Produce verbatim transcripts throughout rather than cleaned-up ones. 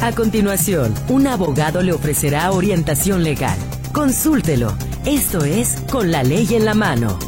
A continuación, un abogado le ofrecerá orientación legal. Consúltelo. Esto es Con la Ley en la Mano.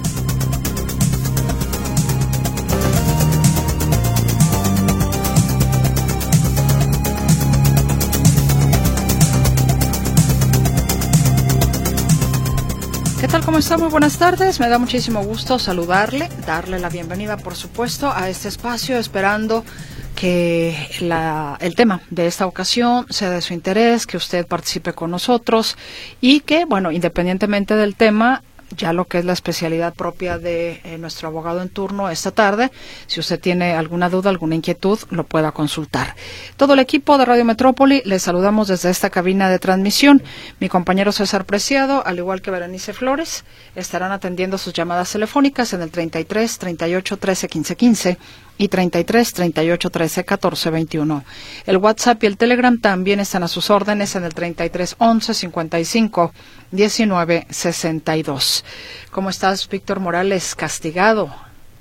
¿Qué tal? ¿Cómo está? Muy buenas tardes. Me da muchísimo gusto saludarle, darle la bienvenida, por supuesto, a este espacio, esperando que la, el tema de esta ocasión sea de su interés, que usted participe con nosotros y que, bueno, independientemente del tema, ya lo que es la especialidad propia de eh, nuestro abogado en turno esta tarde, si usted tiene alguna duda, alguna inquietud, lo pueda consultar. Todo el equipo de Radio Metrópoli, les saludamos desde esta cabina de transmisión. Mi compañero César Preciado, al igual que Berenice Flores, estarán atendiendo sus llamadas telefónicas en el treinta y tres, treinta y ocho, trece, quince, quince y treinta y tres, treinta y ocho, trece, catorce, veintiuno. El WhatsApp y el Telegram también están a sus órdenes en el treinta y tres, once, cincuenta y cinco, diecinueve, sesenta y dos. ¿Cómo estás, Víctor Morales? Castigado.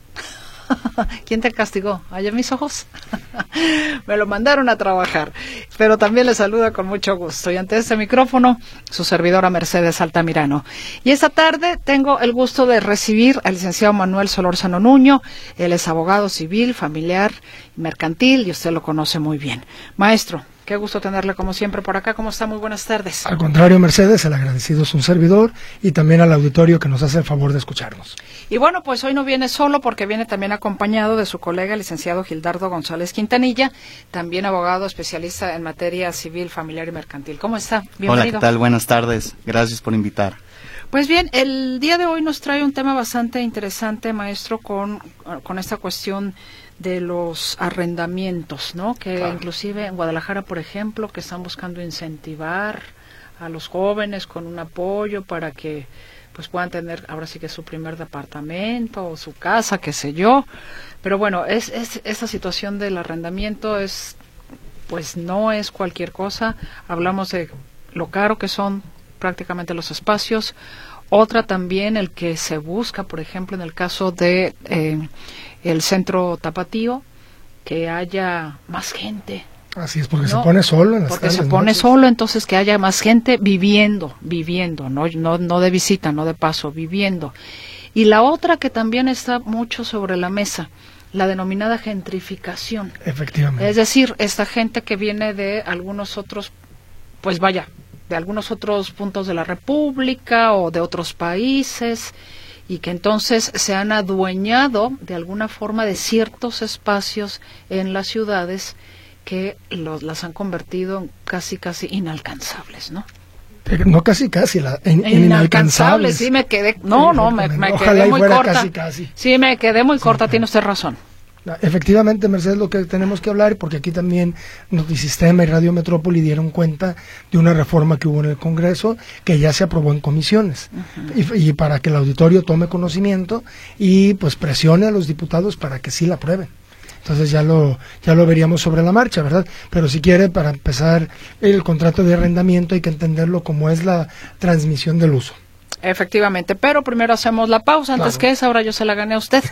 ¿Quién te castigó? ¿Allá mis ojos? Me lo mandaron a trabajar, pero también le saluda con mucho gusto. Y ante este micrófono, su servidora Mercedes Altamirano. Y esta tarde tengo el gusto de recibir al licenciado Manuel Solórzano Nuño. Él es abogado civil, familiar y mercantil, y usted lo conoce muy bien. Maestro, qué gusto tenerle como siempre por acá. ¿Cómo está? Muy buenas tardes. Al contrario, Mercedes, el agradecido es un servidor y también al auditorio que nos hace el favor de escucharnos. Y bueno, pues hoy no viene solo porque viene también acompañado de su colega, el licenciado Gildardo González Quintanilla, también abogado especialista en materia civil, familiar y mercantil. ¿Cómo está? Bienvenido. Hola, ¿qué tal? Buenas tardes. Gracias por invitar. Pues bien, el día de hoy nos trae un tema bastante interesante, maestro, con, con esta cuestión de los arrendamientos, ¿no? Que claro, inclusive en Guadalajara, por ejemplo, que están buscando incentivar a los jóvenes con un apoyo para que pues puedan tener ahora sí que su primer departamento o su casa, qué sé yo. Pero bueno, es, es esta situación del arrendamiento es pues no es cualquier cosa. Hablamos de lo caro que son prácticamente los espacios. Otra también el que se busca, por ejemplo, en el caso de eh, el centro tapatío, que haya más gente. Así es, porque ¿no? se pone solo en las Porque tardes, se pone ¿no? solo, entonces que haya más gente viviendo, viviendo, no, no, no de visita, no de paso, viviendo. Y la otra que también está mucho sobre la mesa, la denominada gentrificación. Efectivamente. Es decir, esta gente que viene de algunos otros, pues vaya, de algunos otros puntos de la República o de otros países, y que entonces se han adueñado de alguna forma de ciertos espacios en las ciudades que los, las han convertido en casi casi inalcanzables, ¿no? Pero no casi casi, la, en, en inalcanzables. Sí, me quedé, no, no, me, me quedé muy corta. Casi, casi. Sí, me quedé muy corta, sí, tiene usted razón. Efectivamente, Mercedes, lo que tenemos que hablar, porque aquí también Notisistema y Radio Metrópoli dieron cuenta de una reforma que hubo en el Congreso que ya se aprobó en comisiones. Uh-huh. y, y para que el auditorio tome conocimiento y pues presione a los diputados para que sí la aprueben. Entonces ya lo ya lo veríamos sobre la marcha, ¿verdad? Pero si quiere, para empezar, el contrato de arrendamiento hay que entenderlo como es la transmisión del uso. Efectivamente, pero primero hacemos la pausa, antes claro. que esa, ahora yo se la gané a usted.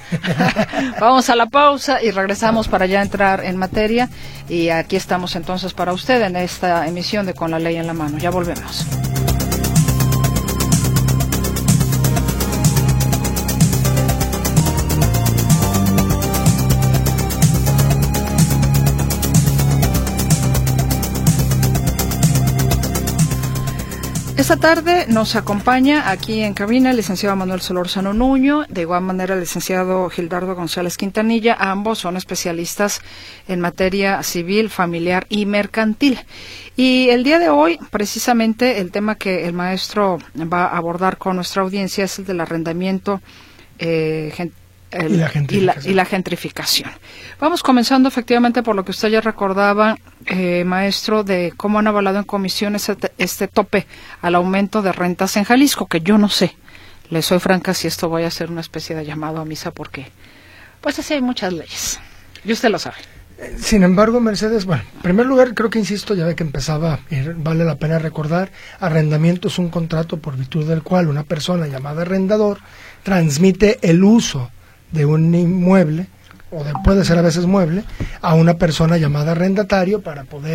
Vamos a la pausa y regresamos para ya entrar en materia, y aquí estamos entonces para usted en esta emisión de Con la Ley en la Mano. Ya volvemos. Esta tarde nos acompaña aquí en cabina el licenciado Manuel Solórzano Nuño, de igual manera el licenciado Gildardo González Quintanilla. Ambos son especialistas en materia civil, familiar y mercantil. Y el día de hoy, precisamente, el tema que el maestro va a abordar con nuestra audiencia es el del arrendamiento eh, gente. El, y, la y, la, y la gentrificación. Vamos comenzando efectivamente por lo que usted ya recordaba, eh, maestro, de cómo han avalado en comisión este, este tope al aumento de rentas en Jalisco, que yo no sé, le soy franca, si esto vaya a ser una especie de llamado a misa, porque pues así hay muchas leyes, y usted lo sabe. Sin embargo, Mercedes, bueno, en primer lugar, creo que insisto, ya ve que empezaba, y vale la pena recordar, arrendamiento es un contrato por virtud del cual una persona llamada arrendador transmite el uso de un inmueble, o de, puede ser a veces mueble, a una persona llamada arrendatario para poder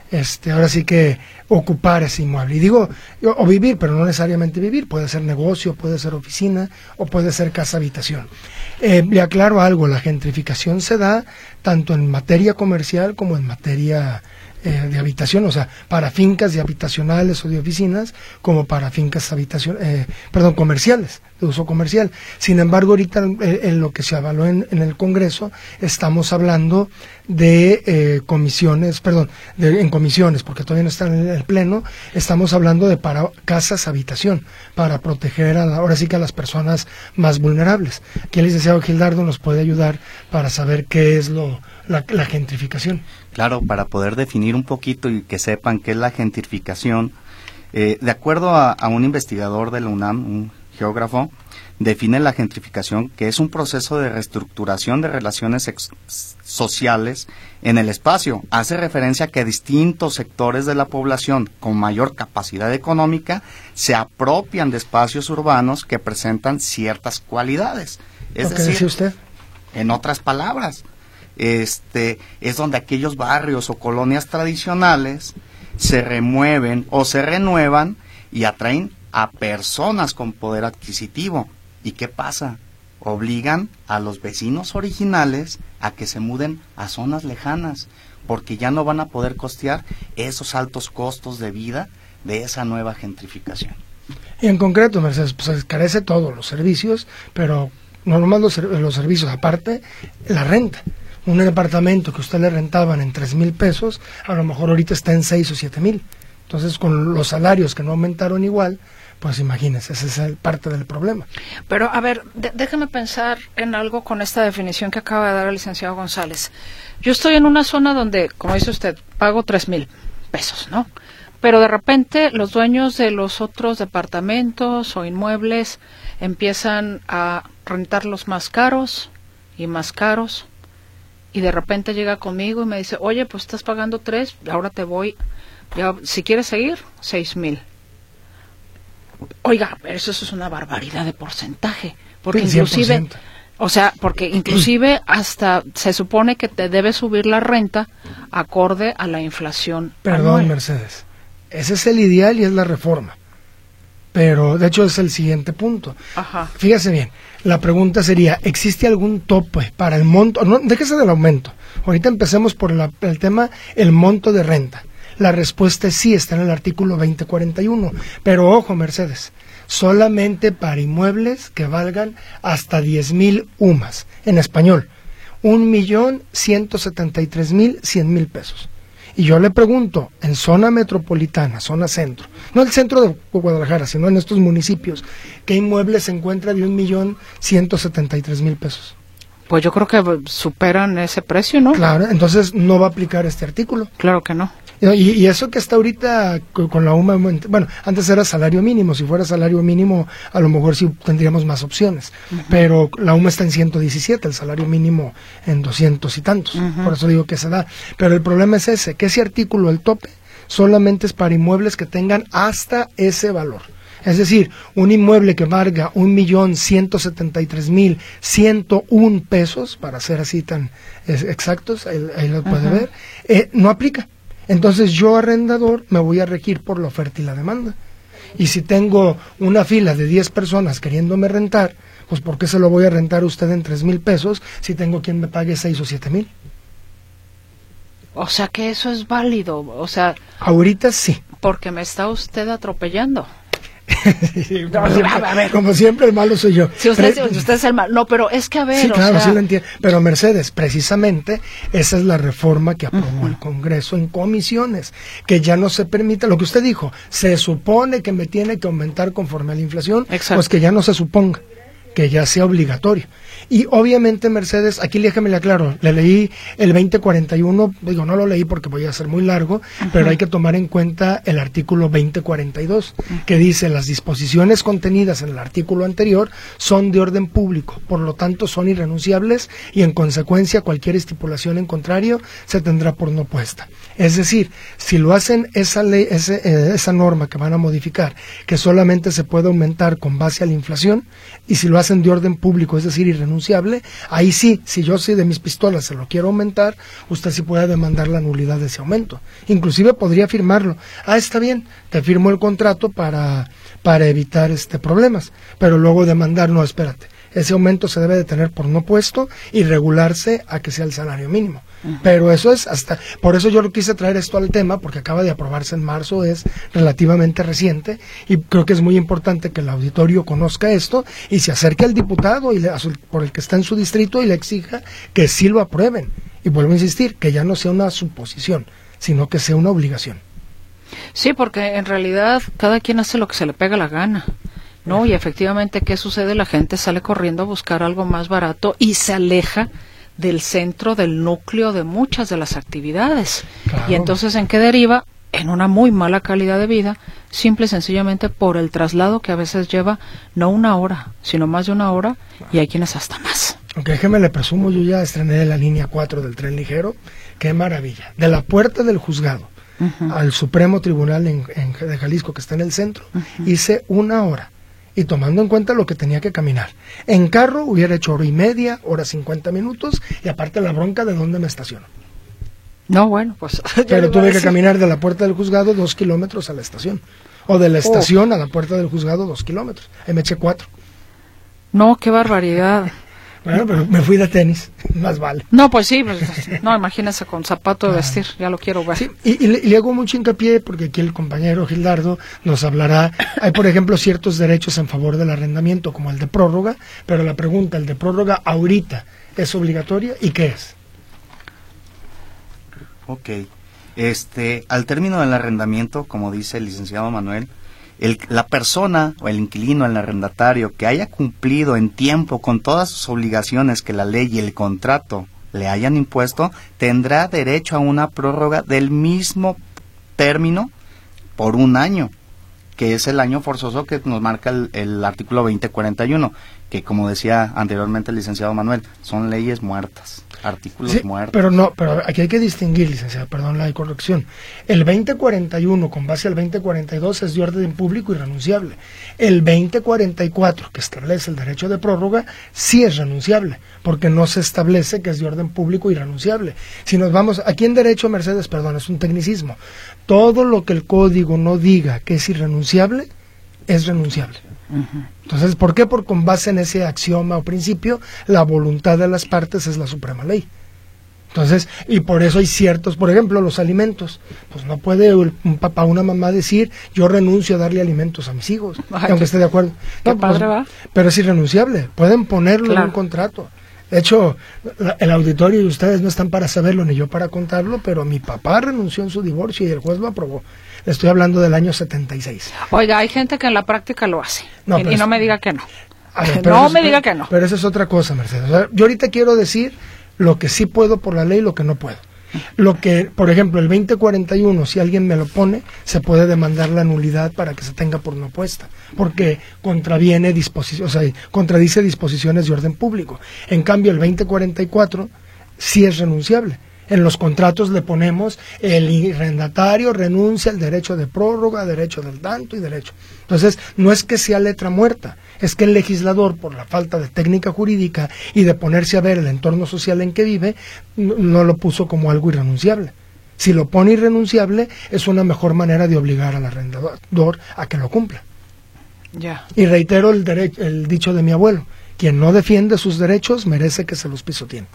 este, ahora sí que ocupar ese inmueble. Y digo, o vivir, pero no necesariamente vivir, puede ser negocio, puede ser oficina o puede ser casa habitación. Eh, le aclaro algo, la gentrificación se da tanto en materia comercial como en materia eh, de habitación, o sea, para fincas de habitacionales o de oficinas, como para fincas habitación, eh, perdón, comerciales, de uso comercial. Sin embargo, ahorita eh, en lo que se avaló en, en el Congreso, estamos hablando de eh, comisiones, perdón, de, en comisiones, porque todavía no está en el Pleno, estamos hablando de para casas habitación, para proteger a la, ahora sí que a las personas más vulnerables. Aquí el licenciado Gildardo nos puede ayudar para saber qué es lo la, la gentrificación. Claro, para poder definir un poquito y que sepan qué es la gentrificación, eh, de acuerdo a, a un investigador de la UNAM, un geógrafo, define la gentrificación que es un proceso de reestructuración de relaciones ex sociales en el espacio. Hace referencia a que distintos sectores de la población con mayor capacidad económica se apropian de espacios urbanos que presentan ciertas cualidades. Es ¿Qué decir, dice usted? En otras palabras, este es donde aquellos barrios o colonias tradicionales se remueven o se renuevan y atraen a personas con poder adquisitivo. ¿Y qué pasa? Obligan a los vecinos originales a que se muden a zonas lejanas, porque ya no van a poder costear esos altos costos de vida de esa nueva gentrificación. Y en concreto, Mercedes, pues carece todos los servicios, pero no nomás los, los servicios, aparte la renta. Un departamento que usted le rentaban en tres mil pesos, a lo mejor ahorita está en seis o siete mil. Entonces, con los salarios que no aumentaron igual, pues imagínese, ese es el, parte del problema. Pero, a ver, de, déjeme pensar en algo con esta definición que acaba de dar el licenciado González. Yo estoy en una zona donde, como dice usted, pago tres mil pesos, ¿no? Pero de repente los dueños de los otros departamentos o inmuebles empiezan a rentarlos más caros y más caros. Y de repente llega conmigo y me dice, oye, pues estás pagando tres, ahora te voy, ya, si quieres seguir, seis mil. Oiga, pero eso, eso es una barbaridad de porcentaje, porque cien por ciento. inclusive, o sea, porque inclusive hasta se supone que te debe subir la renta acorde a la inflación. Perdón, anual. Mercedes, ese es el ideal y es la reforma. Pero, de hecho, es el siguiente punto. Ajá. Fíjese bien, la pregunta sería, ¿existe algún tope para el monto? No, déjese del aumento. Ahorita empecemos por la, el tema, el monto de renta. La respuesta es sí, está en el artículo veinte cuarenta y uno. Pero, ojo, Mercedes, solamente para inmuebles que valgan hasta diez mil UMAS. En español, un millón ciento setenta y tres mil cien mil pesos. Y yo le pregunto, en zona metropolitana, zona centro, no el centro de Guadalajara, sino en estos municipios, ¿qué inmueble se encuentra de un millón ciento setenta y tres mil pesos? Pues yo creo que superan ese precio, ¿no? Claro, entonces no va a aplicar este artículo. Claro que no. Y, y eso que está ahorita con la UMA, bueno, antes era salario mínimo, si fuera salario mínimo a lo mejor sí tendríamos más opciones, uh-huh. Pero la UMA está en ciento diecisiete, el salario mínimo en doscientos y tantos, uh-huh. Por eso digo que se da, pero el problema es ese, que ese artículo, el tope, solamente es para inmuebles que tengan hasta ese valor. Es decir, un inmueble que valga un millón ciento setenta y tres mil ciento un pesos, para ser así tan exactos, ahí, ahí lo puede uh-huh. ver, eh, no aplica. Entonces yo, arrendador, me voy a regir por la oferta y la demanda. Y si tengo una fila de diez personas queriéndome rentar, pues ¿por qué se lo voy a rentar a usted en tres mil pesos si tengo quien me pague seis o siete mil? O sea que eso es válido, o sea... Ahorita sí. Porque me está usted atropellando. Sí, como, siempre, a ver. como siempre el malo soy yo. Si usted, Pre usted es el malo. No, pero es que a ver. Sí, claro, o sea... sí lo entiendo. Pero Mercedes, precisamente esa es la reforma que aprobó uh-huh. el Congreso en comisiones, que ya no se permite, lo que usted dijo, se supone que me tiene que aumentar conforme a la inflación, exacto. Pues que ya no se suponga, que ya sea obligatorio. Y obviamente, Mercedes, aquí déjame le aclaro, le leí el veinte cuarenta y uno, digo, no lo leí porque voy a ser muy largo, uh-huh. Pero hay que tomar en cuenta el artículo veinte cuarenta y dos, uh-huh. Que dice, las disposiciones contenidas en el artículo anterior son de orden público, por lo tanto son irrenunciables y en consecuencia cualquier estipulación en contrario se tendrá por no puesta. Es decir, si lo hacen esa ley, ese, eh, esa norma que van a modificar, que solamente se puede aumentar con base a la inflación, y si lo hacen hacen de orden público, es decir, irrenunciable, ahí sí, si yo sí de mis pistolas se lo quiero aumentar, usted sí puede demandar la nulidad de ese aumento. Inclusive podría firmarlo. Ah, está bien, te firmo el contrato para, para evitar este problemas, pero luego demandar, no, espérate, ese aumento se debe de tener por no puesto y regularse a que sea el salario mínimo. Uh-huh. Pero eso es hasta, por eso yo lo quise traer esto al tema, porque acaba de aprobarse en marzo, es relativamente reciente, y creo que es muy importante que el auditorio conozca esto y se acerque al diputado y le, a su, por el que está en su distrito y le exija que sí lo aprueben. Y vuelvo a insistir, que ya no sea una suposición, sino que sea una obligación. Sí, porque en realidad cada quien hace lo que se le pega la gana. No, y efectivamente, ¿qué sucede? La gente sale corriendo a buscar algo más barato y se aleja del centro, del núcleo de muchas de las actividades. Claro. Y entonces, ¿en qué deriva? En una muy mala calidad de vida, simple y sencillamente por el traslado que a veces lleva no una hora, sino más de una hora, y hay quienes hasta más. Aunque déjeme le presumo, yo ya estrené la línea cuatro del tren ligero, qué maravilla. De la puerta del juzgado uh-huh. al Supremo Tribunal en, en, de Jalisco, que está en el centro, uh-huh. hice una hora. Y tomando en cuenta lo que tenía que caminar. En carro hubiera hecho hora y media, hora cincuenta minutos, y aparte la bronca de dónde me estaciono. No, bueno, pues... Pero tuve que caminar de la puerta del juzgado dos kilómetros a la estación. O de la estación oh. a la puerta del juzgado dos kilómetros. Ahí me eché cuatro. No, qué barbaridad. Bueno, pero me fui de tenis, más vale. No, pues sí, pues, no, imagínese con zapato de vestir, ya lo quiero ver. Sí, y, y, le, y le hago mucho hincapié porque aquí el compañero Gildardo nos hablará. Hay, por ejemplo, ciertos derechos en favor del arrendamiento, como el de prórroga, pero la pregunta, ¿el de prórroga ahorita es obligatoria y qué es? Ok, este, al término del arrendamiento, como dice el licenciado Manuel, El, la persona o el inquilino, el arrendatario que haya cumplido en tiempo con todas sus obligaciones que la ley y el contrato le hayan impuesto, tendrá derecho a una prórroga del mismo término por un año, que es el año forzoso que nos marca el, el artículo veinte cuarenta y uno, que como decía anteriormente el licenciado Manuel, son leyes muertas, artículos sí, muertos. Pero no, pero aquí hay que distinguir, licenciado, perdón la corrección. El veinte cuarenta y uno con base al veinte cuarenta y dos es de orden público irrenunciable. El veinte cuarenta y cuatro, que establece el derecho de prórroga, sí es renunciable, porque no se establece que es de orden público irrenunciable. Si nos vamos, aquí en derecho, Mercedes, perdón, es un tecnicismo. Todo lo que el código no diga que es irrenunciable, es renunciable. Uh-huh. Entonces, ¿por qué? Porque con base en ese axioma o principio, la voluntad de las partes es la suprema ley. Entonces, y por eso hay ciertos, por ejemplo, los alimentos. Pues no puede un papá o una mamá decir, yo renuncio a darle alimentos a mis hijos, ay, aunque esté de acuerdo. Qué no, padre, pues, va. Pero es irrenunciable, pueden ponerlo claro. en un contrato. De hecho, la, el auditorio y ustedes no están para saberlo ni yo para contarlo, pero mi papá renunció en su divorcio y el juez lo aprobó. Le estoy hablando del año setenta y seis. Oiga, hay gente que en la práctica lo hace. No, y, y no me diga que no. Ver, no es, me diga que no. Pero eso es otra cosa, Mercedes. O sea, yo ahorita quiero decir lo que sí puedo por la ley y lo que no puedo. Lo que, por ejemplo, el veinte cuarenta y uno, si alguien me lo pone, se puede demandar la nulidad para que se tenga por no puesta, porque contraviene disposición, o sea, contradice disposiciones de orden público. En cambio, el veinte cuarenta y cuatro sí es renunciable. En los contratos le ponemos el arrendatario renuncia al derecho de prórroga, derecho del tanto y derecho. Entonces, no es que sea letra muerta, es que el legislador, por la falta de técnica jurídica y de ponerse a ver el entorno social en que vive, no lo puso como algo irrenunciable. Si lo pone irrenunciable, es una mejor manera de obligar al arrendador a que lo cumpla. Ya. Y reitero el, derecho, el dicho de mi abuelo, quien no defiende sus derechos merece que se los pisoteen.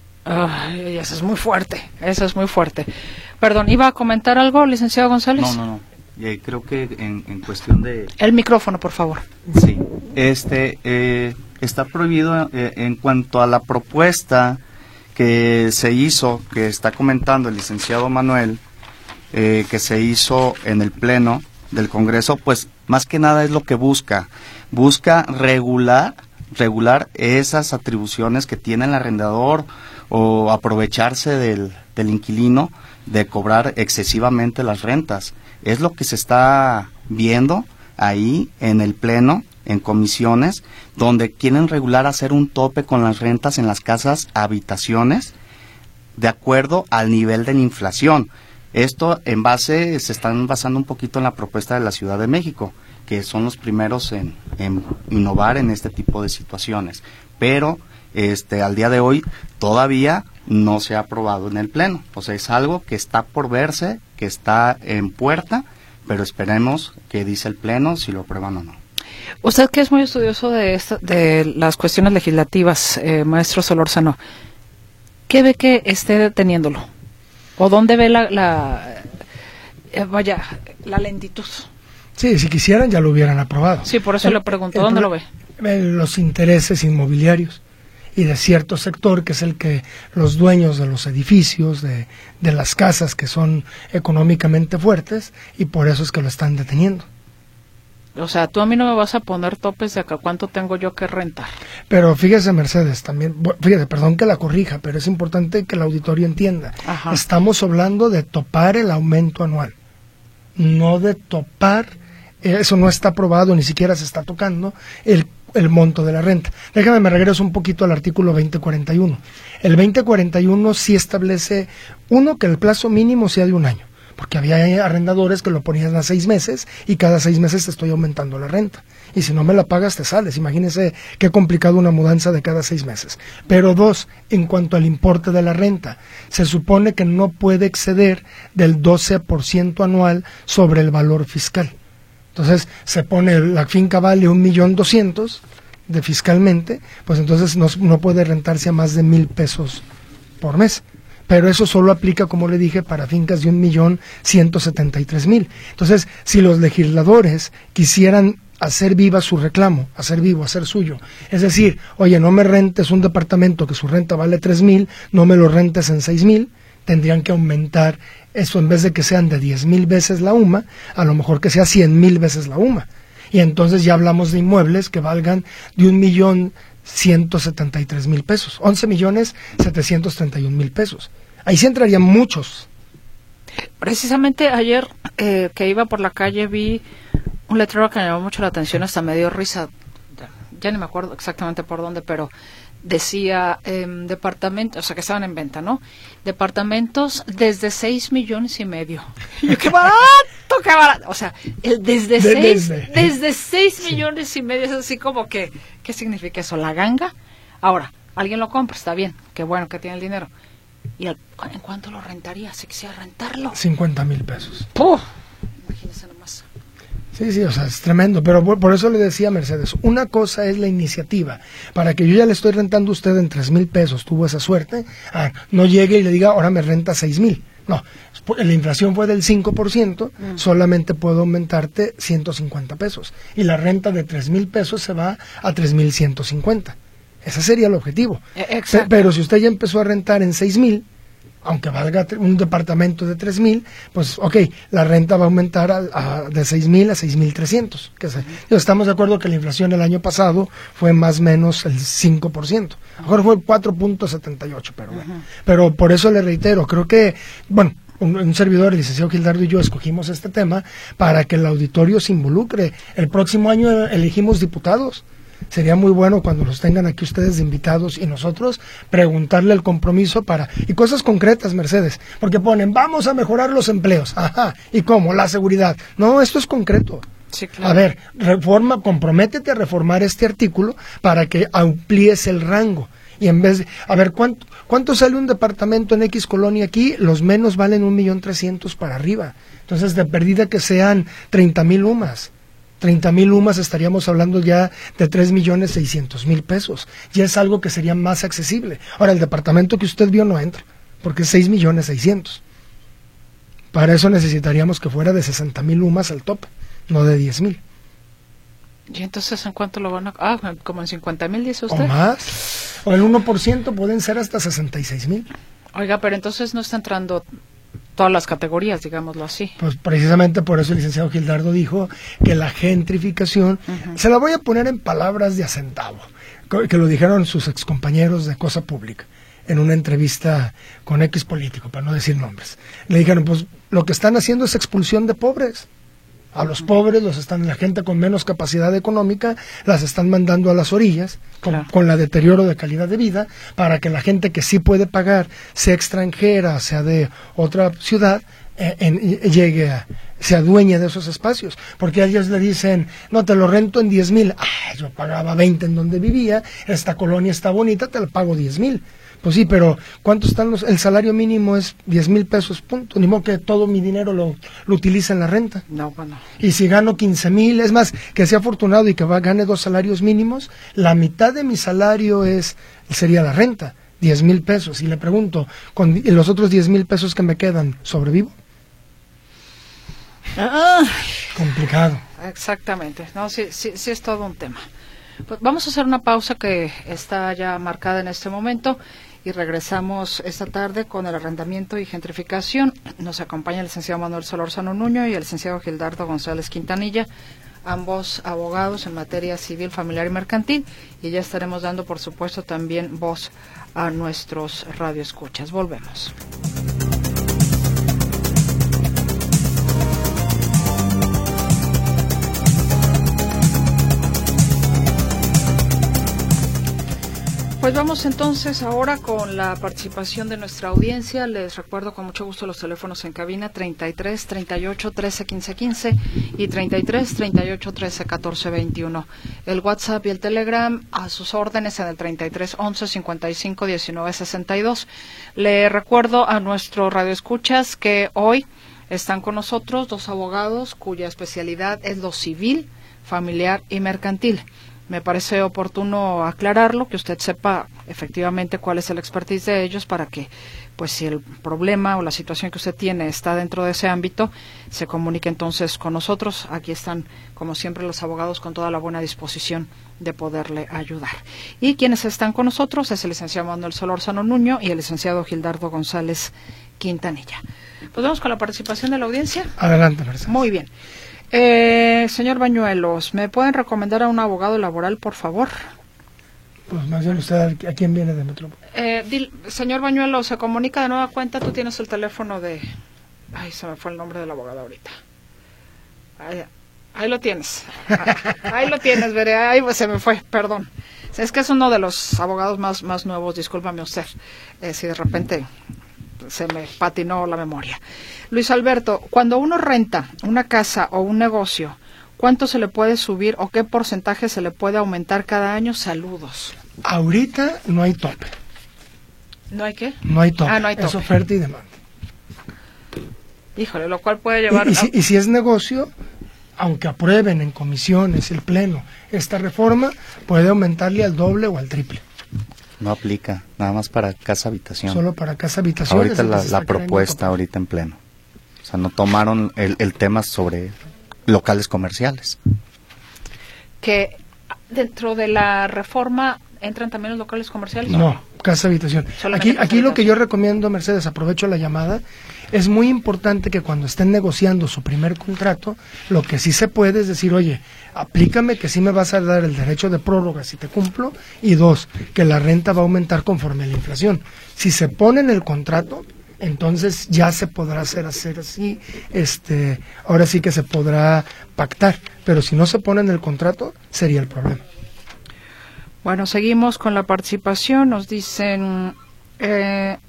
Ay, eso es muy fuerte, eso es muy fuerte. Perdón, ¿iba a comentar algo, licenciado González? No, no, no. Eh, creo que en, en cuestión de... El micrófono, por favor. Sí, este, eh, está prohibido eh, en cuanto a la propuesta que se hizo, que está comentando el licenciado Manuel, eh, que se hizo en el Pleno del Congreso, pues más que nada es lo que busca. Busca regular, regular esas atribuciones que tiene el arrendador o aprovecharse del, del inquilino de cobrar excesivamente las rentas. Es lo que se está viendo ahí en el Pleno, en comisiones, donde quieren regular hacer un tope con las rentas en las casas habitaciones de acuerdo al nivel de la inflación. Esto en base, se están basando un poquito en la propuesta de la Ciudad de México, que son los primeros en, en innovar en este tipo de situaciones, pero este al día de hoy todavía no se ha aprobado en el Pleno. O sea, es algo que está por verse, que está en puerta, pero esperemos que dice el Pleno si lo aprueban o no. Usted, que es muy estudioso de esta, de las cuestiones legislativas, eh, maestro Solórzano, ¿qué ve que esté deteniéndolo? ¿O dónde ve la, la eh, vaya, la lentitud? Sí, si quisieran ya lo hubieran aprobado. Sí, por eso el, le pregunto, el, ¿dónde lo ve? Los intereses inmobiliarios y de cierto sector, que es el que los dueños de los edificios, de, de las casas que son económicamente fuertes, y por eso es que lo están deteniendo. O sea, tú a mí no me vas a poner topes de acá cuánto tengo yo que rentar. Pero fíjese, Mercedes, también, fíjese, perdón que la corrija, pero es importante que el auditorio entienda. Ajá. Estamos hablando de topar el aumento anual, no de topar, eso no está aprobado, ni siquiera se está tocando, el el monto de la renta. Déjame, me regreso un poquito al artículo veinte cuarenta y uno. El veinte cuarenta y uno sí establece, uno, que el plazo mínimo sea de un año, porque había arrendadores que lo ponían a seis meses y cada seis meses te estoy aumentando la renta. Y si no me la pagas, te sales. Imagínese qué complicado una mudanza de cada seis meses. Pero dos, en cuanto al importe de la renta, se supone que no puede exceder del doce por ciento anual sobre el valor fiscal. Entonces se pone, la finca vale un millón doscientos de fiscalmente, pues entonces no, no puede rentarse a más de mil pesos por mes. Pero eso solo aplica, como le dije, para fincas de un millón ciento setenta y tres mil. Entonces, si los legisladores quisieran hacer viva su reclamo, hacer vivo, hacer suyo, es decir, oye, no me rentes un departamento que su renta vale tres mil, no me lo rentes en seis mil, tendrían que aumentar eso, en vez de que sean de diez mil veces la U M A, a lo mejor que sea cien mil veces la U M A. Y entonces ya hablamos de inmuebles que valgan de un millón ciento setenta y tres mil pesos, once millones setecientos treinta y un mil pesos. Ahí sí entrarían muchos. Precisamente ayer eh, que iba por la calle vi un letrero que me llamó mucho la atención, hasta me dio risa, ya, ya ni me acuerdo exactamente por dónde, pero decía eh, departamentos, o sea que estaban en venta, ¿no? Departamentos desde seis millones y medio. Y yo, ¡qué barato, qué barato! O sea, el desde de, seis, desde, desde seis sí. millones y medio, es así como que, ¿qué significa eso? ¿La ganga? Ahora, alguien lo compra, está bien, qué bueno que tiene el dinero. ¿Y el, en cuánto lo rentaría si quisiera rentarlo? cincuenta mil pesos. ¡Puf! Imagínese nomás. Sí, sí, o sea, es tremendo, pero por, por eso le decía a Mercedes, una cosa es la iniciativa, para que yo ya le estoy rentando a usted en tres mil pesos, tuvo esa suerte, ah, no llegue y le diga, ahora me renta seis mil, no, la inflación fue del cinco por ciento, mm. solamente puedo aumentarte ciento cincuenta pesos, y la renta de tres mil pesos se va a tres mil ciento cincuenta, ese sería el objetivo. Exacto. Pero si usted ya empezó a rentar en seis mil, aunque valga un departamento de tres mil, pues ok, la renta va a aumentar a, a, de seis mil a seis mil trescientos. Que se, estamos de acuerdo que la inflación el año pasado fue más o menos el cinco por ciento. Ahora fue el cuatro punto setenta y ocho, pero bueno. Uh-huh. Pero por eso le reitero, creo que, bueno, un, un servidor, el licenciado Gildardo y yo escogimos este tema para que el auditorio se involucre. El próximo año elegimos diputados. Sería muy bueno cuando los tengan aquí ustedes de invitados y nosotros preguntarle el compromiso para, y cosas concretas, Mercedes, porque ponen, vamos a mejorar los empleos, ajá, ¿y cómo? La seguridad. No, esto es concreto. Sí, claro. A ver, reforma, comprométete a reformar este artículo para que amplíes el rango. Y en vez de, a ver, ¿cuánto, cuánto sale un departamento en X colonia aquí? Los menos valen un millón trescientos para arriba. Entonces, de perdida que sean treinta mil U M As. treinta mil U M As estaríamos hablando ya de tres millones seiscientos mil pesos. Ya es algo que sería más accesible. Ahora, el departamento que usted vio no entra, porque es seis millones seiscientos. Para eso necesitaríamos que fuera de sesenta mil U M As al tope, no de diez mil. ¿Y entonces en cuánto lo van a...? Ah, como en cincuenta mil, dice usted. O más. O el uno por ciento pueden ser hasta sesenta y seis mil. Oiga, pero entonces no está entrando todas las categorías, digámoslo así. Pues precisamente por eso el licenciado Gildardo dijo que la gentrificación, uh-huh. se la voy a poner en palabras de a centavo, que lo dijeron sus excompañeros de Cosa Pública en una entrevista con X político, para no decir nombres. Le dijeron, pues lo que están haciendo es expulsión de pobres. A los pobres, los están, la gente con menos capacidad económica, las están mandando a las orillas, con, claro. con la deterioro de calidad de vida, para que la gente que sí puede pagar, sea extranjera, sea de otra ciudad, eh, en, llegue a, se adueñe de esos espacios, porque a ellos le dicen, no, te lo rento en diez mil, ah, yo pagaba veinte en donde vivía, esta colonia está bonita, te la pago diez mil. Pues sí, pero ¿cuánto están los? El salario mínimo es diez mil pesos, punto. Ni modo que todo mi dinero lo, lo utilice en la renta. No, bueno. Y si gano quince mil, es más, que sea afortunado y que va, gane dos salarios mínimos, la mitad de mi salario es sería la renta, diez mil pesos. Y le pregunto, ¿con los otros diez mil pesos que me quedan, sobrevivo? Ah, complicado. Exactamente. No, sí, sí, sí es todo un tema. Pues vamos a hacer una pausa que está ya marcada en este momento y regresamos esta tarde con el arrendamiento y gentrificación. Nos acompaña el licenciado Manuel Solórzano Nuño y el licenciado Gildardo González Quintanilla, ambos abogados en materia civil, familiar y mercantil, y ya estaremos dando, por supuesto, también voz a nuestros radioescuchas. Volvemos. Pues vamos entonces ahora con la participación de nuestra audiencia. Les recuerdo con mucho gusto los teléfonos en cabina treinta y tres, treinta y ocho, trece, quince, quince y treinta y tres, treinta y ocho, trece, catorce, veintiuno. El WhatsApp y el Telegram a sus órdenes en el treinta y tres, once, cincuenta y cinco, diecinueve, sesenta y dos. Le recuerdo a nuestros radioescuchas que hoy están con nosotros dos abogados cuya especialidad es lo civil, familiar y mercantil. Me parece oportuno aclararlo, que usted sepa efectivamente cuál es el expertise de ellos para que, pues si el problema o la situación que usted tiene está dentro de ese ámbito, se comunique entonces con nosotros. Aquí están, como siempre, los abogados con toda la buena disposición de poderle ayudar. Y quienes están con nosotros es el licenciado Manuel Solórzano Nuño y el licenciado Gildardo González Quintanilla. Pues vamos con la participación de la audiencia. Adelante, Mercedes. Muy bien. Eh, señor Bañuelos, ¿me pueden recomendar a un abogado laboral, por favor? Pues más bien usted, ¿a quién viene de Metrópoli? Eh, dil, señor Bañuelos, se comunica de nueva cuenta, tú tienes el teléfono de... Ay, se me fue el nombre del abogado ahorita. Ahí, ahí lo tienes. Ahí lo tienes, veré. Ahí se me fue, perdón. Es que es uno de los abogados más, más nuevos, discúlpame usted, eh, si de repente se me patinó la memoria. Luis Alberto, cuando uno renta una casa o un negocio, ¿cuánto se le puede subir o qué porcentaje se le puede aumentar cada año? Saludos. Ahorita no hay tope. ¿No hay qué? No hay tope. Ah, no hay tope. Es oferta y demanda. Híjole, lo cual puede llevar... Y, y, si, y si es negocio, aunque aprueben en comisiones el Pleno esta reforma, puede aumentarle al doble o al triple. No aplica, nada más para casa habitación. Solo para casa habitación. Ahorita la, la propuesta, ahorita en pleno. O sea, no tomaron el, el tema sobre locales comerciales. Que dentro de la reforma entran también los locales comerciales. No, casa habitación. Aquí, aquí lo que yo recomiendo, Mercedes, aprovecho la llamada, es muy importante que cuando estén negociando su primer contrato, lo que sí se puede es decir, oye, aplícame que sí me vas a dar el derecho de prórroga si te cumplo, y dos, que la renta va a aumentar conforme a la inflación. Si se pone en el contrato, entonces ya se podrá hacer, hacer así, este, ahora sí que se podrá pactar, pero si no se pone en el contrato, sería el problema. Bueno, seguimos con la participación, nos dicen... Eh,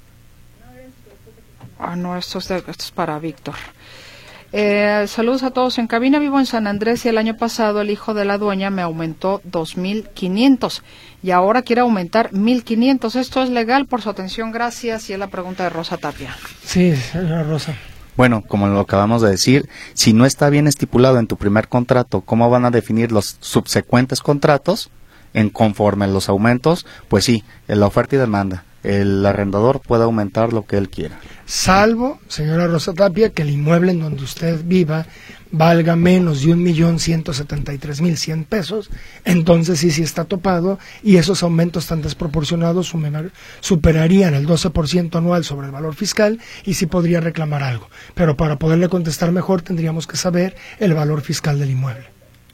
ah, no, esto es, de, esto es para Víctor. Eh, saludos a todos en cabina, vivo en San Andrés y el año pasado el hijo de la dueña me aumentó dos mil quinientos y ahora quiere aumentar mil quinientos. ¿Esto es legal? Por su atención, gracias. Y es la pregunta de Rosa Tapia. Sí, Rosa. Bueno, como lo acabamos de decir, si no está bien estipulado en tu primer contrato cómo van a definir los subsecuentes contratos, en conforme a los aumentos, pues sí, en la oferta y demanda. El arrendador puede aumentar lo que él quiera. Salvo, señora Rosa Tapia, que el inmueble en donde usted viva valga menos de un millón ciento setenta y tres mil cien pesos, entonces sí, sí está topado y esos aumentos tan desproporcionados superarían el doce por ciento anual sobre el valor fiscal y sí podría reclamar algo. Pero para poderle contestar mejor tendríamos que saber el valor fiscal del inmueble.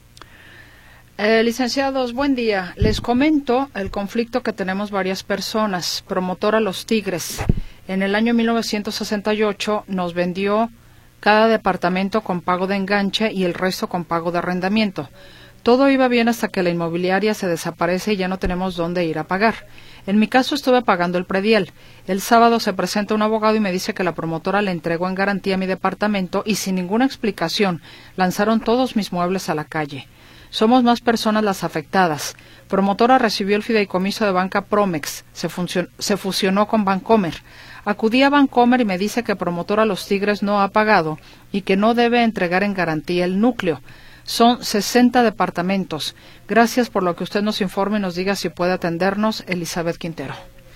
Eh, licenciados, buen día. Les comento el conflicto que tenemos varias personas. Promotora Los Tigres. En el año mil novecientos sesenta y ocho nos vendió cada departamento con pago de enganche y el resto con pago de arrendamiento. Todo iba bien hasta que la inmobiliaria se desaparece y ya no tenemos dónde ir a pagar. En mi caso estuve pagando el predial. El sábado se presenta un abogado y me dice que la promotora le entregó en garantía mi departamento y sin ninguna explicación lanzaron todos mis muebles a la calle. Somos más personas las afectadas. Promotora recibió el fideicomiso de Banca Promex. Se, se fusionó con Bancomer. Acudí a Bancomer y me dice que Promotora Los Tigres no ha pagado y que no debe entregar en garantía el núcleo. Son sesenta departamentos. Gracias por lo que usted nos informe y nos diga si puede atendernos. Elizabeth Quintero.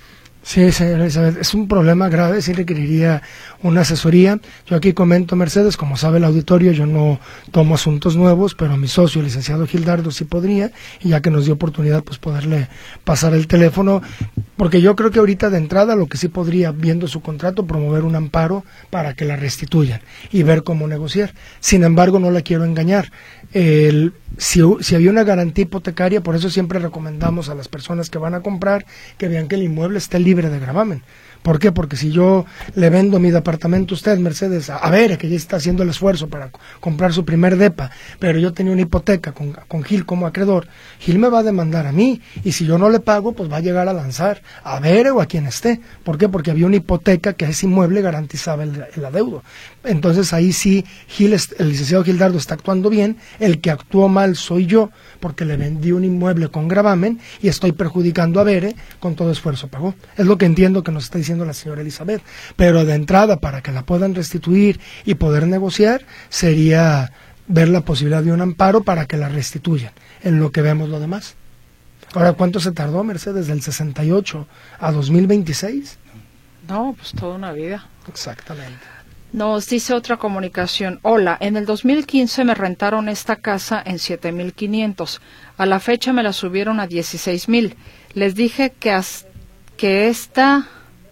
Sí, señora Elizabeth, es un problema grave, sí requeriría una asesoría. Yo aquí comento, Mercedes, como sabe el auditorio, yo no tomo asuntos nuevos, pero mi socio, el licenciado Gildardo, sí podría, y ya que nos dio oportunidad, pues poderle pasar el teléfono, porque yo creo que ahorita de entrada lo que sí podría, viendo su contrato, promover un amparo para que la restituyan y ver cómo negociar. Sin embargo, no la quiero engañar. El, si, si había una garantía hipotecaria, por eso siempre recomendamos a las personas que van a comprar que vean que el inmueble esté libre de gravamen. ¿Por qué? Porque si yo le vendo mi departamento a usted, Mercedes, a, a ver, que ya está haciendo el esfuerzo para comprar su primer depa, pero yo tenía una hipoteca con, con Gil como acreedor, Gil me va a demandar a mí, y si yo no le pago, pues va a llegar a lanzar a ver o a quien esté. ¿Por qué? Porque había una hipoteca que ese inmueble garantizaba el, el adeudo. Entonces ahí sí, Gil, el licenciado Gildardo está actuando bien, el que actuó mal soy yo, porque le vendí un inmueble con gravamen y estoy perjudicando a Bere con todo esfuerzo pagó. Es lo que entiendo que nos está diciendo la señora Elizabeth, pero de entrada para que la puedan restituir y poder negociar sería ver la posibilidad de un amparo para que la restituyan, en lo que vemos lo demás. Ahora, ¿cuánto se tardó, Mercedes, del sesenta y ocho a dos mil veintiséis? No, pues toda una vida. Exactamente. Nos dice otra comunicación. Hola, en el dos mil quince me rentaron esta casa en siete mil quinientos. A la fecha me la subieron a dieciséis mil. Les dije que, as, que esta...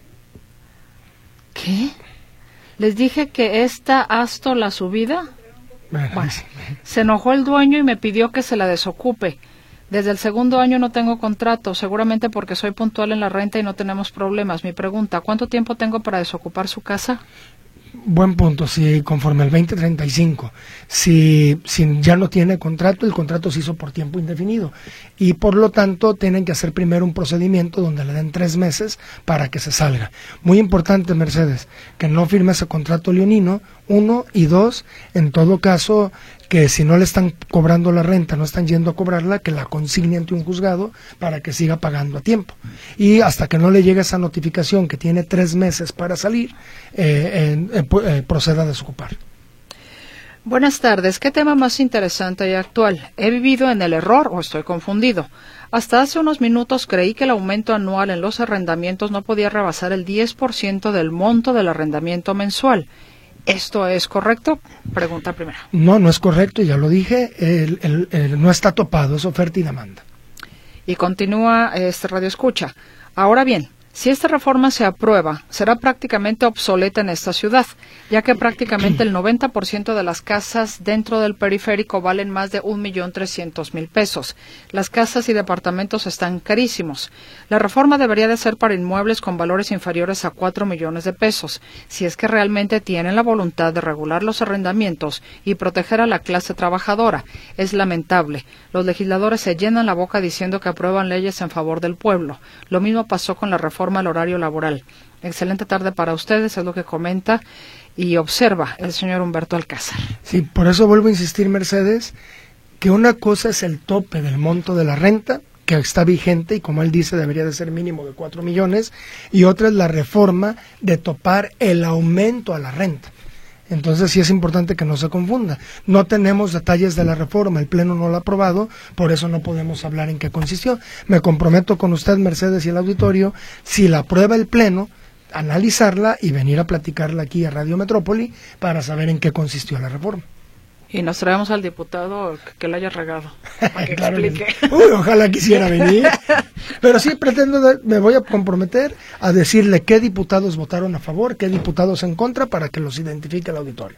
¿Qué? Les dije que esta asto la subida. Bueno, se enojó el dueño y me pidió que se la desocupe. Desde el segundo año no tengo contrato, seguramente porque soy puntual en la renta y no tenemos problemas. Mi pregunta, ¿cuánto tiempo tengo para desocupar su casa? Buen punto, si conforme al veinte treinta y cinco, si, si ya no tiene contrato, el contrato se hizo por tiempo indefinido y por lo tanto tienen que hacer primero un procedimiento donde le den tres meses para que se salga. Muy importante, Mercedes, que no firme ese contrato leonino, uno, y dos, en todo caso, que si no le están cobrando la renta, no están yendo a cobrarla, que la consigne ante un juzgado para que siga pagando a tiempo. Y hasta que no le llegue esa notificación que tiene tres meses para salir, eh, eh, eh, proceda a desocupar. Buenas tardes. ¿Qué tema más interesante y actual? ¿He vivido en el error o estoy confundido? Hasta hace unos minutos creí que el aumento anual en los arrendamientos no podía rebasar el diez por ciento del monto del arrendamiento mensual. ¿Esto es correcto? Pregunta primera. No, no es correcto, ya lo dije, el, el, el, no está topado, es oferta y demanda. Y continúa este radio escucha. Ahora bien, si esta reforma se aprueba, será prácticamente obsoleta en esta ciudad, ya que prácticamente el noventa por ciento de las casas dentro del periférico valen más de un millón trescientos mil pesos. Las casas y departamentos están carísimos. La reforma debería de ser para inmuebles con valores inferiores a cuatro millones de pesos, si es que realmente tienen la voluntad de regular los arrendamientos y proteger a la clase trabajadora. Es lamentable. Los legisladores se llenan la boca diciendo que aprueban leyes en favor del pueblo. Lo mismo pasó con la reforma al horario laboral. Excelente tarde para ustedes, es lo que comenta y observa el señor Humberto Alcázar. Sí, por eso vuelvo a insistir, Mercedes, que una cosa es el tope del monto de la renta, que está vigente y como él dice debería de ser mínimo de cuatro millones, y otra es la reforma de topar el aumento a la renta. Entonces sí es importante que no se confunda. No tenemos detalles de la reforma, el Pleno no lo ha aprobado, por eso no podemos hablar en qué consistió. Me comprometo con usted, Mercedes, y el auditorio, si la aprueba el Pleno, analizarla y venir a platicarla aquí a Radio Metrópoli para saber en qué consistió la reforma. Y nos traemos al diputado que, que la haya regado, para que claro explique. Que, uy, ojalá quisiera venir. Pero sí pretendo, de, me voy a comprometer a decirle qué diputados votaron a favor, qué diputados en contra, para que los identifique el auditorio.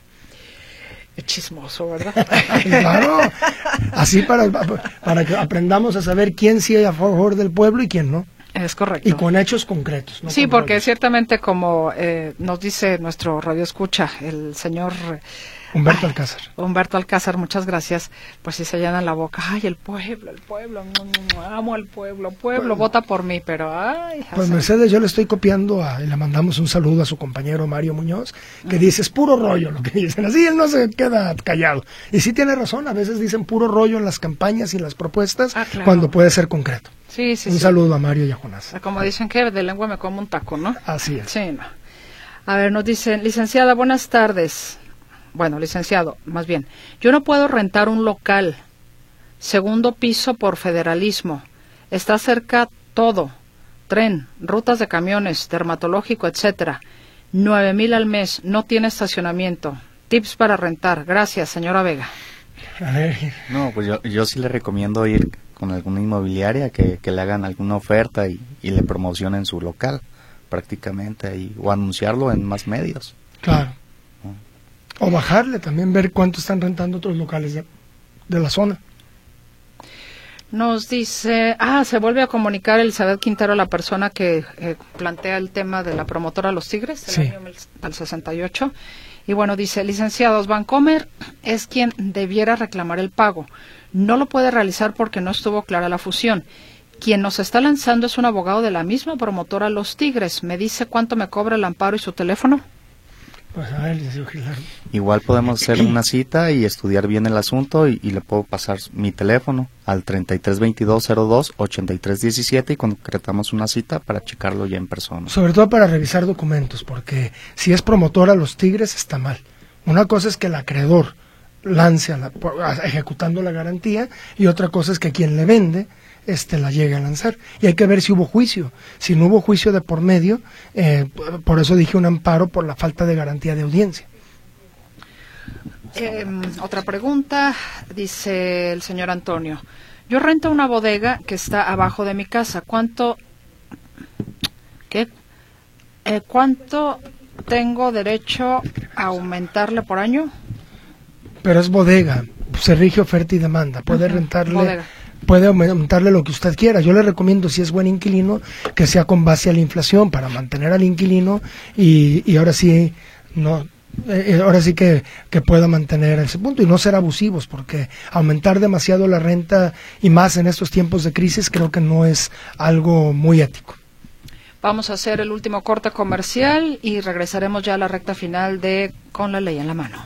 Es chismoso, ¿verdad? Claro, así para, para que aprendamos a saber quién sí es a favor del pueblo y quién no. Es correcto. Y con hechos concretos. ¿no? Sí, con porque roles. ciertamente como eh, nos dice nuestro radioescucha, el señor Humberto ay, Alcázar. Humberto Alcázar, muchas gracias. Pues si se llena la boca, ay, el pueblo, el pueblo, mm, amo al pueblo, pueblo, Pues, vota por mí, pero ay. Pues hace- Mercedes, yo le estoy copiando a, y le mandamos un saludo a su compañero Mario Muñoz, que dice, es puro rollo lo que dicen, así él no se queda callado. Y sí tiene razón, a veces dicen puro rollo en las campañas y en las propuestas, Ah, claro. cuando puede ser concreto. Sí, sí, un sí. saludo a Mario y a Jonás. Como dicen que de lengua me como un taco, ¿no? Así es. Sí, no. A ver, nos dicen, licenciada, buenas tardes. Bueno, licenciado, más bien. Yo no puedo rentar un local. Segundo piso por federalismo. Está cerca todo. Tren, rutas de camiones, dermatológico, etcétera. Nueve mil al mes. No tiene estacionamiento. Tips para rentar. Gracias, señora Vega. A ver, No, pues yo, yo sí le recomiendo ir con alguna inmobiliaria que, que le hagan alguna oferta y, y le promocionen su local prácticamente ahí, o anunciarlo en más medios. claro. O bajarle también, ver cuánto están rentando otros locales de, de la zona. Nos dice, ah, se vuelve a comunicar Elizabeth Quintero, la persona que eh, plantea el tema de la promotora Los Tigres del Sí. año mil- del sesenta y ocho. Y bueno, dice, licenciados, Bancomer es quien debiera reclamar el pago. No lo puede realizar porque no estuvo clara la fusión. Quien nos está lanzando es un abogado de la misma promotora Los Tigres. ¿Me dice cuánto me cobra el amparo y su teléfono? Pues a ver, licenciado Gilardo. Igual podemos hacer una cita y estudiar bien el asunto y, y le puedo pasar mi teléfono al treinta y tres veintidós cero dos ochenta y tres diecisiete y concretamos una cita para checarlo ya en persona. Sobre todo para revisar documentos, porque si es promotora Los Tigres está mal. Una cosa es que el acreedor lance a la, a- ejecutando la garantía y otra cosa es que quien le vende este la llegue a lanzar. Y hay que ver si hubo juicio. Si no hubo juicio de por medio, eh, por eso dije un amparo por la falta de garantía de audiencia. Eh, otra pregunta, dice el señor Antonio. Yo rento una bodega que está abajo de mi casa. ¿Cuánto, qué, eh, cuánto tengo derecho a aumentarle por año? Pero es bodega, se rige oferta y demanda. Puede Ujú, rentarle, bodega. puede aumentarle lo que usted quiera. Yo le recomiendo, si es buen inquilino, que sea con base a la inflación para mantener al inquilino y, y ahora sí no eh, ahora sí que, que pueda mantener ese punto y no ser abusivos, porque aumentar demasiado la renta y más en estos tiempos de crisis creo que no es algo muy ético. Vamos a hacer el último corte comercial y regresaremos ya a la recta final de Con la Ley en la Mano.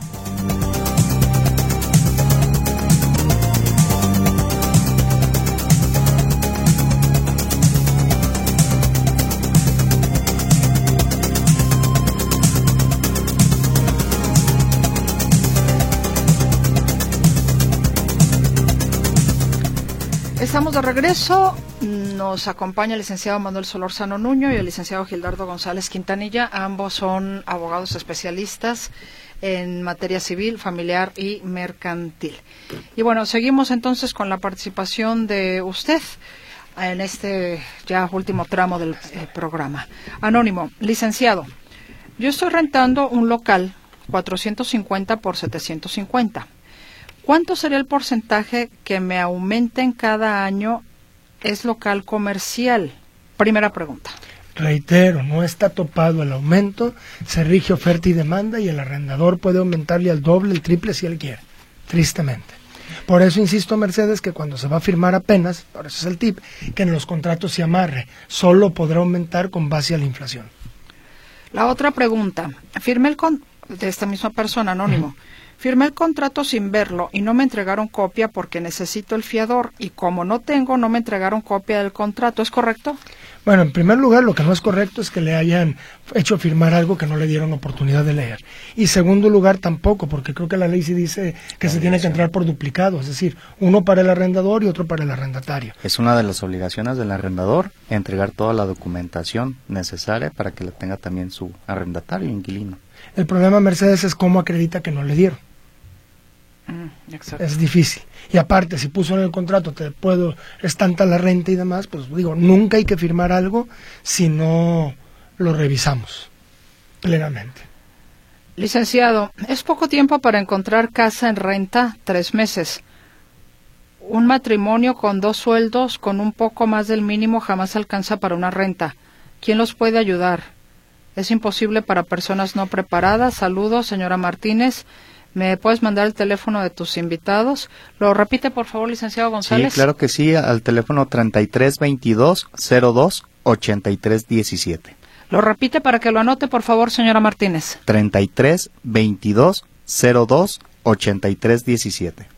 Estamos de regreso. Nos acompaña el licenciado Manuel Solórzano Nuño y el licenciado Gildardo González Quintanilla. Ambos son abogados especialistas en materia civil, familiar y mercantil. Y bueno, seguimos entonces con la participación de usted en este ya último tramo del eh, programa. Anónimo, licenciado, yo estoy rentando un local cuatrocientos cincuenta por setecientos cincuenta. ¿Cuánto sería el porcentaje que me aumenten cada año? Es local comercial. Primera pregunta. Reitero, no está topado el aumento, se rige oferta y demanda y el arrendador puede aumentarle al doble, el triple si él quiere, tristemente. Por eso insisto, Mercedes, que cuando se va a firmar apenas, por eso es el tip, que en los contratos se amarre, solo podrá aumentar con base a la inflación. La otra pregunta. Firmé el con de esta misma persona, anónimo. Uh-huh. Firmé el contrato sin verlo y no me entregaron copia porque necesito el fiador y como no tengo, no me entregaron copia del contrato. ¿Es correcto? Bueno, en primer lugar, lo que no es correcto es que le hayan hecho firmar algo que no le dieron oportunidad de leer. Y segundo lugar, tampoco, porque creo que la ley sí dice que se tiene que entrar por duplicado, es decir, uno para el arrendador y otro para el arrendatario. Es una de las obligaciones del arrendador, entregar toda la documentación necesaria para que la tenga también su arrendatario, inquilino. El problema, Mercedes, es cómo acredita que no le dieron. Mm, es difícil. Y aparte, si puso en el contrato, te puedo, es tanta la renta y demás, pues digo, nunca hay que firmar algo si no lo revisamos plenamente. Licenciado, es poco tiempo para encontrar casa en renta, tres meses. un matrimonio con dos sueldos, con un poco más del mínimo, jamás alcanza para una renta. ¿Quién los puede ayudar? Es imposible para personas no preparadas. Saludos, señora Martínez. ¿Me puedes mandar el teléfono de tus invitados? ¿Lo repite, por favor, licenciado González? Sí, claro que sí, al teléfono treinta y tres veintidós cero dos ochenta y tres diecisiete. Lo repite para que lo anote, por favor, señora Martínez. treinta y tres veintidós cero dos ochenta y tres diecisiete.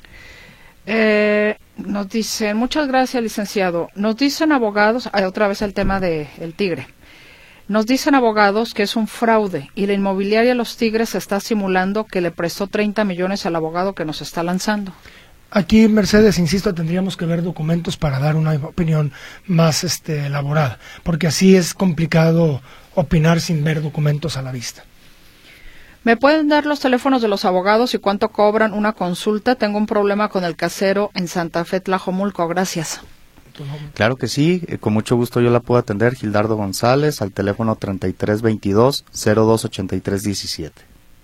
Eh, nos dicen, muchas gracias, licenciado. Nos dicen abogados, hay otra vez el tema de el Tigre. Nos dicen abogados que es un fraude y la inmobiliaria Los Tigres está simulando que le prestó treinta millones al abogado que nos está lanzando. Aquí, Mercedes, insisto, tendríamos que ver documentos para dar una opinión más este, elaborada, porque así es complicado opinar sin ver documentos a la vista. ¿Me pueden dar los teléfonos de los abogados y cuánto cobran una consulta? Tengo un problema con el casero en Santa Fe, Tlajomulco. Gracias. Claro que sí, eh, con mucho gusto yo la puedo atender, Gildardo González, al teléfono treinta y tres veintidós cero dos ochenta y tres diecisiete.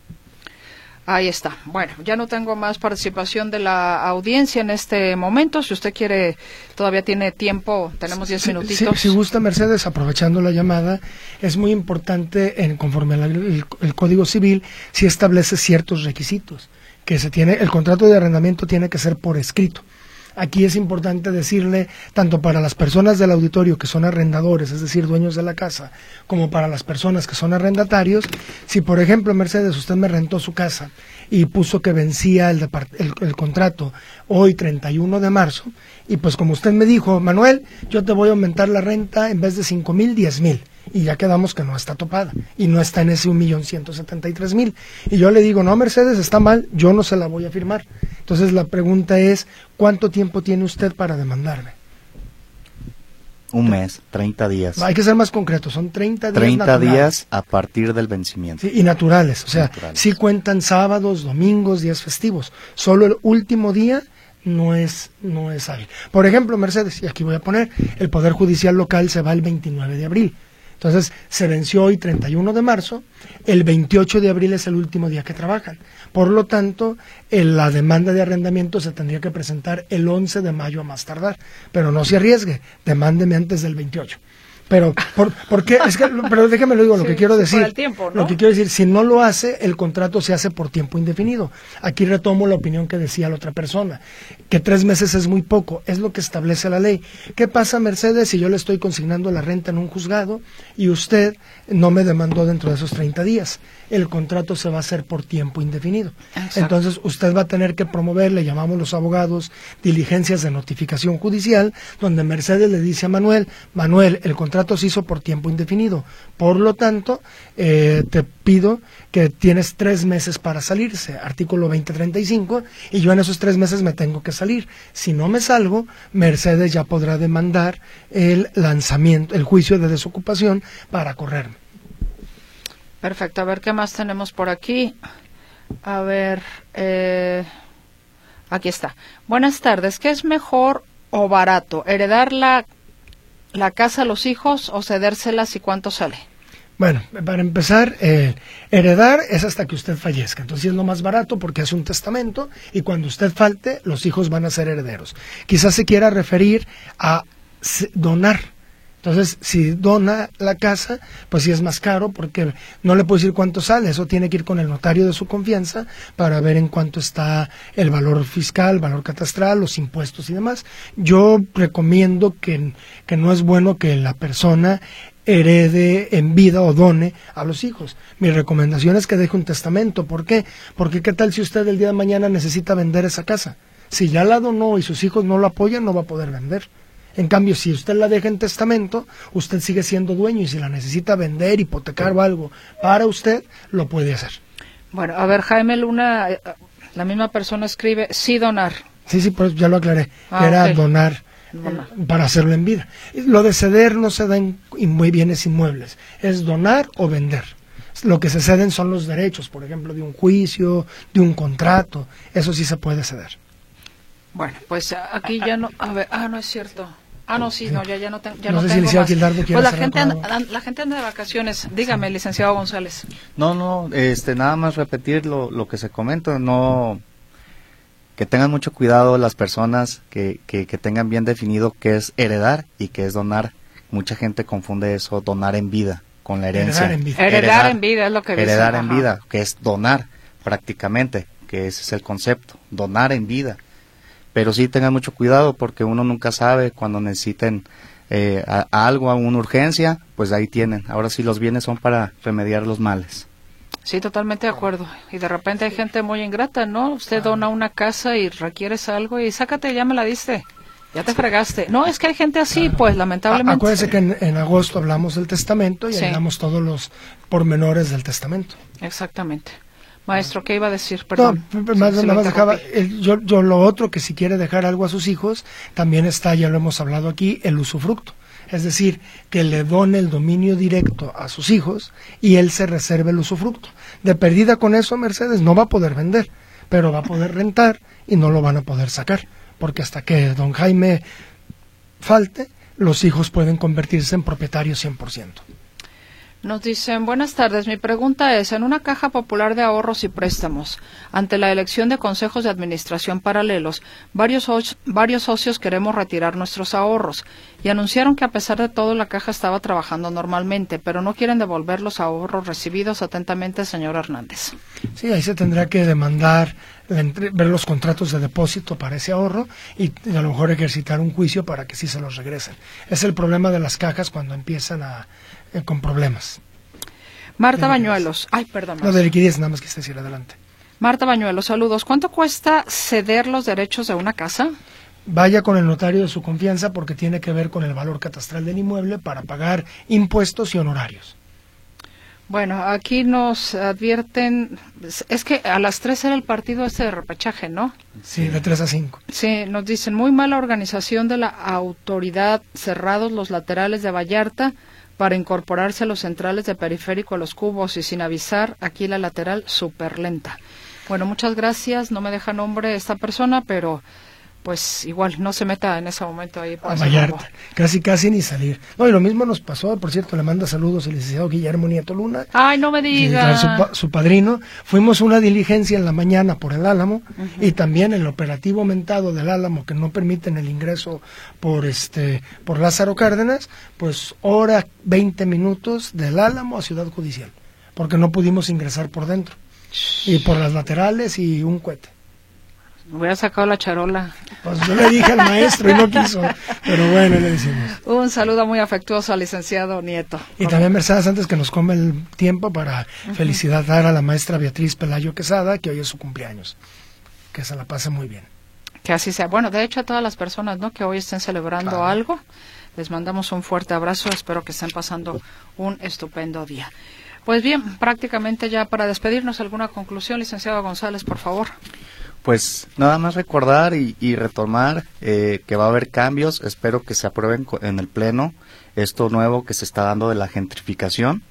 Ahí está. Bueno, ya no tengo más participación de la audiencia en este momento. Si usted quiere, todavía tiene tiempo, tenemos diez sí, minutitos. Sí, si gusta, Mercedes, aprovechando la llamada, es muy importante, en conforme al el, el Código Civil, si establece ciertos requisitos, que se tiene, el contrato de arrendamiento tiene que ser por escrito. Aquí es importante decirle, tanto para las personas del auditorio que son arrendadores, es decir, dueños de la casa, como para las personas que son arrendatarios, si por ejemplo, Mercedes, usted me rentó su casa y puso que vencía el, el, el contrato hoy treinta y uno de marzo, y pues como usted me dijo, Manuel, yo te voy a aumentar la renta en vez de cinco mil, diez mil. Y ya quedamos que no está topada y no está en ese un millón ciento setenta y tres mil. Y yo le digo, no, Mercedes, está mal, yo no se la voy a firmar. Entonces la pregunta es, ¿cuánto tiempo tiene usted para demandarme? Un mes, treinta días. Hay que ser más concreto, son treinta días treinta naturales. días a partir del vencimiento. Sí, y naturales, o sea, naturales. Sí cuentan sábados, domingos, días festivos. Solo el último día no es no es hábil. Por ejemplo, Mercedes, y aquí voy a poner, el Poder Judicial local se va el veintinueve de abril. Entonces, se venció hoy treinta y uno de marzo, el veintiocho de abril es el último día que trabajan. Por lo tanto, en la demanda de arrendamiento se tendría que presentar el once de mayo a más tardar. Pero no se arriesgue, demándeme antes del veintiocho. Pero, ¿por, ¿por qué? Es que, pero déjeme lo digo, lo sí, que quiero decir, por el tiempo, ¿no? Lo que quiero decir, si no lo hace, el contrato se hace por tiempo indefinido. Aquí retomo la opinión que decía la otra persona, que tres meses es muy poco, es lo que establece la ley. ¿Qué pasa, Mercedes, si yo le estoy consignando la renta en un juzgado y usted no me demandó dentro de esos treinta días? El contrato se va a hacer por tiempo indefinido. Exacto. Entonces, usted va a tener que promover, le llamamos los abogados, diligencias de notificación judicial, donde Mercedes le dice a Manuel, Manuel, el contrato se hizo por tiempo indefinido, por lo tanto, eh, te pido que tienes tres meses para salirse, artículo veinte treinta y cinco, y yo en esos tres meses me tengo que salir. Si no me salgo, Mercedes ya podrá demandar el lanzamiento, el juicio de desocupación para correrme. Perfecto, a ver qué más tenemos por aquí. A ver, eh, aquí está. Buenas tardes, ¿qué es mejor o barato? ¿Heredar la, la casa a los hijos o cedérselas y cuánto sale? Bueno, para empezar, eh, heredar es hasta que usted fallezca. Entonces es lo más barato porque es un testamento y cuando usted falte, los hijos van a ser herederos. Quizás se quiera referir a donar. Entonces, si dona la casa, pues sí es más caro porque no le puedo decir cuánto sale, eso tiene que ir con el notario de su confianza para ver en cuánto está el valor fiscal, el valor catastral, los impuestos y demás. Yo recomiendo que, que no es bueno que la persona herede en vida o done a los hijos. Mi recomendación es que deje un testamento. ¿Por qué? Porque qué tal si usted el día de mañana necesita vender esa casa. Si ya la donó y sus hijos no lo apoyan, no va a poder vender. En cambio, si usted la deja en testamento, usted sigue siendo dueño y si la necesita vender, hipotecar o algo para usted, lo puede hacer. Bueno, a ver, Jaime Luna, la misma persona escribe, sí donar. Sí, sí, pues ya lo aclaré, ah, era okay. donar Donar. eh, para hacerlo en vida. Lo de ceder no se da en inmue- bienes inmuebles, es donar o vender. Lo que se ceden son los derechos, por ejemplo, de un juicio, de un contrato, eso sí se puede ceder. Bueno, pues aquí ya no, a ver, ah, no es cierto. Ah, no, sí, no, ya, ya no, te, ya no, no sé tengo si el licenciado más. Gildardo quiere Pues la cerrar gente, con anda, algo. la gente anda de vacaciones. Dígame, sí. Licenciado González. No, no, este, nada más repetir lo, lo que se comenta, no, que tengan mucho cuidado las personas que, que, que tengan bien definido qué es heredar y qué es donar. Mucha gente confunde eso, donar en vida, con la herencia. Heredar en vida. Heredar, heredar en vida es lo que dicen. Heredar en vida, que es donar prácticamente, que ese es el concepto, donar en vida. Pero sí tengan mucho cuidado porque uno nunca sabe cuando necesiten eh, a, a algo, a una urgencia, pues ahí tienen. Ahora sí los bienes son para remediar los males. Sí, totalmente de acuerdo. Y de repente hay gente muy ingrata, ¿no? Usted dona una casa y requieres algo y sácate, ya me la diste. Ya te fregaste. No, es que hay gente así, claro. Pues lamentablemente. Acuérdense que en, en agosto hablamos del testamento y sí. Hablamos todos los pormenores del testamento. Exactamente. Maestro, ¿qué iba a decir? Perdón. No, más, si más dejaba, el, yo, yo lo otro que si quiere dejar algo a sus hijos, también está, ya lo hemos hablado aquí, el usufructo. Es decir, que le done el dominio directo a sus hijos y él se reserve el usufructo. De perdida con eso, Mercedes no va a poder vender, pero va a poder rentar y no lo van a poder sacar, porque hasta que don Jaime falte, los hijos pueden convertirse en propietarios cien por ciento. Nos dicen, buenas tardes, mi pregunta es, en una caja popular de ahorros y préstamos, ante la elección de consejos de administración paralelos, varios, varios socios queremos retirar nuestros ahorros y anunciaron que a pesar de todo la caja estaba trabajando normalmente, pero no quieren devolver los ahorros recibidos. Atentamente, señor Hernández. Sí, ahí se tendrá que demandar, ver los contratos de depósito para ese ahorro y a lo mejor ejercitar un juicio para que sí se los regresen. Es el problema de las cajas cuando empiezan a eh, con problemas. Marta Bañuelos. Ay, perdón. No, de liquidez, nada más que decir adelante. Marta Bañuelos, saludos. ¿Cuánto cuesta ceder los derechos de una casa? Vaya con el notario de su confianza porque tiene que ver con el valor catastral del inmueble para pagar impuestos y honorarios. Bueno, aquí nos advierten, es que a las tres era el partido este de repechaje, ¿no? Sí, de tres a cinco. Sí, nos dicen, muy mala organización de la autoridad, cerrados los laterales de Vallarta para incorporarse a los centrales de Periférico a los cubos y sin avisar, aquí la lateral súper lenta. Bueno, muchas gracias, no me deja nombre esta persona, pero pues igual no se meta en ese momento ahí. A Vallarta, casi casi ni salir. No, y lo mismo nos pasó, por cierto, le manda saludos el licenciado Guillermo Nieto Luna. Ay, no me diga. Su, su padrino. Fuimos a una diligencia en la mañana por el Álamo, uh-huh. Y también el operativo aumentado del Álamo, que no permiten el ingreso por este por Lázaro Cárdenas, pues hora veinte minutos del Álamo a Ciudad Judicial, porque no pudimos ingresar por dentro, y por las laterales y un cohete. Me hubiera sacado la charola. Pues yo le dije al maestro y no quiso, pero bueno, le decimos. Un saludo muy afectuoso al licenciado Nieto. Y también, Mercedes, antes que nos come el tiempo, para uh-huh. felicitar a la maestra Beatriz Pelayo Quesada, que hoy es su cumpleaños. Que se la pase muy bien. Que así sea. Bueno, de hecho, a todas las personas, ¿no?, que hoy estén celebrando claro. algo, les mandamos un fuerte abrazo. Espero que estén pasando un estupendo día. Pues bien, prácticamente ya para despedirnos, ¿alguna conclusión, licenciado González, por favor? Pues nada más recordar y, y retomar eh, que va a haber cambios. Espero que se aprueben en el Pleno esto nuevo que se está dando de la gentrificación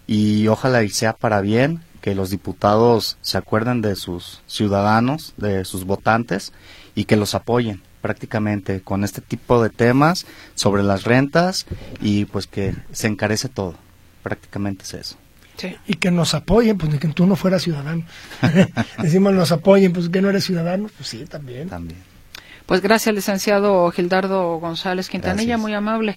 y ojalá y sea para bien, que los diputados se acuerden de sus ciudadanos, de sus votantes y que los apoyen prácticamente con este tipo de temas sobre las rentas y pues que se encarece todo. Prácticamente es eso. Sí. Y que nos apoyen, pues ni que tú no fueras ciudadano. Decimos nos apoyen, pues que no eres ciudadano, pues sí, también. También. Pues gracias, licenciado Gildardo González Quintanilla, gracias. Muy amable.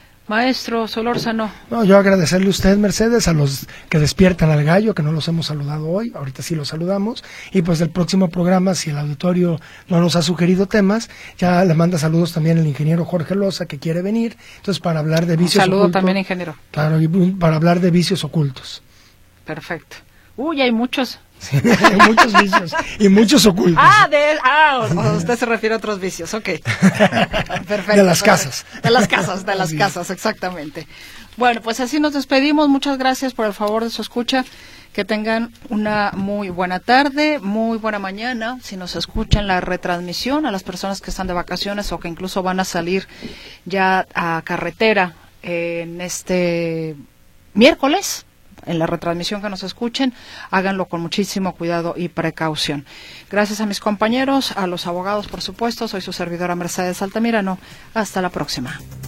Maestro Solórzano. No, yo agradecerle a usted, Mercedes, a los que despiertan al gallo, que no los hemos saludado hoy, ahorita sí los saludamos, y pues del próximo programa, si el auditorio no nos ha sugerido temas, ya le manda saludos también el ingeniero Jorge Loza, que quiere venir, entonces para hablar de vicios Un saludo ocultos. También, ingeniero. Claro, y para hablar de vicios ocultos. Perfecto. Uy, hay muchos. Sí, hay muchos vicios y muchos ocultos. Ah, de, ah, usted se refiere a otros vicios, ok. Perfecto. De las casas. De las casas, de las casas, exactamente. Bueno, pues así nos despedimos. Muchas gracias por el favor de su escucha. Que tengan una muy buena tarde, muy buena mañana. Si nos escuchan la retransmisión, a las personas que están de vacaciones o que incluso van a salir ya a carretera en este miércoles, en la retransmisión que nos escuchen, háganlo con muchísimo cuidado y precaución. Gracias a mis compañeros, a los abogados, por supuesto. Soy su servidora Mercedes Altamirano. Hasta la próxima.